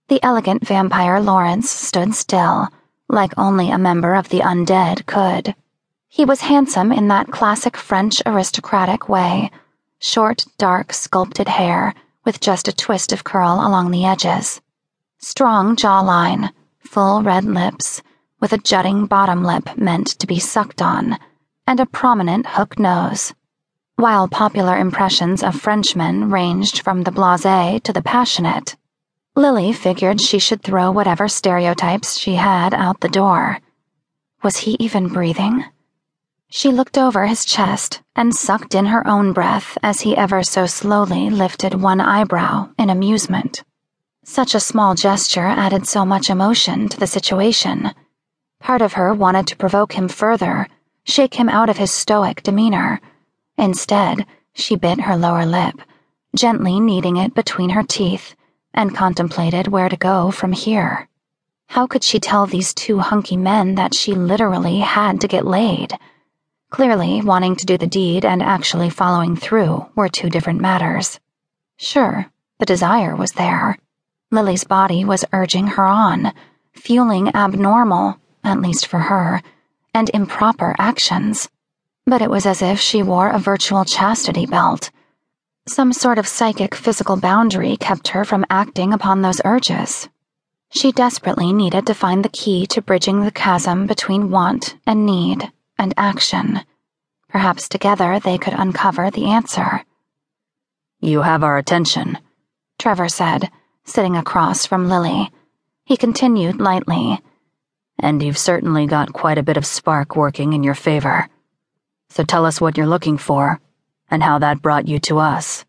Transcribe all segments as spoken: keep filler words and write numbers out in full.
The elegant vampire Lawrence stood still, like only a member of the undead could. He was handsome in that classic French aristocratic way, short, dark, sculpted hair with just a twist of curl along the edges. Strong jawline, full red lips, with a jutting bottom lip meant to be sucked on, and a prominent hook nose. While popular impressions of Frenchmen ranged from the blasé to the passionate, Lily figured she should throw whatever stereotypes she had out the door. Was he even breathing? She looked over his chest and sucked in her own breath as he ever so slowly lifted one eyebrow in amusement. Such a small gesture added so much emotion to the situation. Part of her wanted to provoke him further, shake him out of his stoic demeanor. Instead, she bit her lower lip, gently kneading it between her teeth, and contemplated where to go from here. How could she tell these two hunky men that she literally had to get laid? Clearly, wanting to do the deed and actually following through were two different matters. Sure, the desire was there. Lily's body was urging her on, fueling abnormal, at least for her, and improper actions. But it was as if she wore a virtual chastity belt. Some sort of psychic physical boundary kept her from acting upon those urges. She desperately needed to find the key to bridging the chasm between want and need and action. Perhaps together they could uncover the answer. "You have our attention," Trevor said, sitting across from Lily. He continued lightly. "And you've certainly got quite a bit of spark working in your favor. So tell us what you're looking for, and how that brought you to us."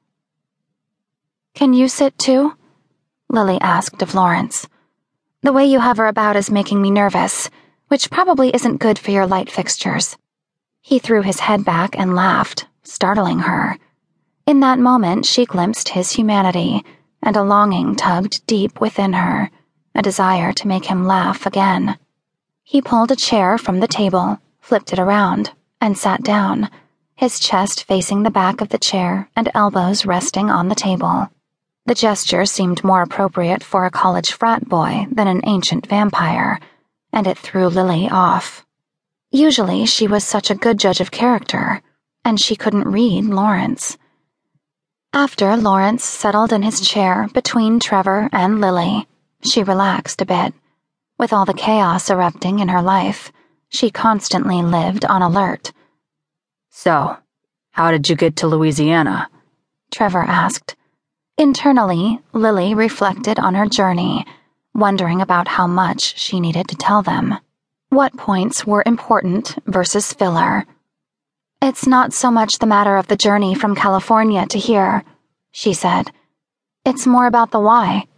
"Can you sit too?" Lily asked of Lawrence. "The way you hover about is making me nervous, which probably isn't good for your light fixtures." He threw his head back and laughed, startling her. In that moment, she glimpsed his humanity, and a longing tugged deep within her, a desire to make him laugh again. He pulled a chair from the table, flipped it around, and sat down, his chest facing the back of the chair and elbows resting on the table. The gesture seemed more appropriate for a college frat boy than an ancient vampire, and it threw Lily off. Usually she was such a good judge of character, and she couldn't read Lawrence. After Lawrence settled in his chair between Trevor and Lily, she relaxed a bit. With all the chaos erupting in her life, she constantly lived on alert. "So, how did you get to Louisiana?" Trevor asked. Internally, Lily reflected on her journey, wondering about how much she needed to tell them. What points were important versus filler. "It's not so much the matter of the journey from California to here," she said. "It's more about the why."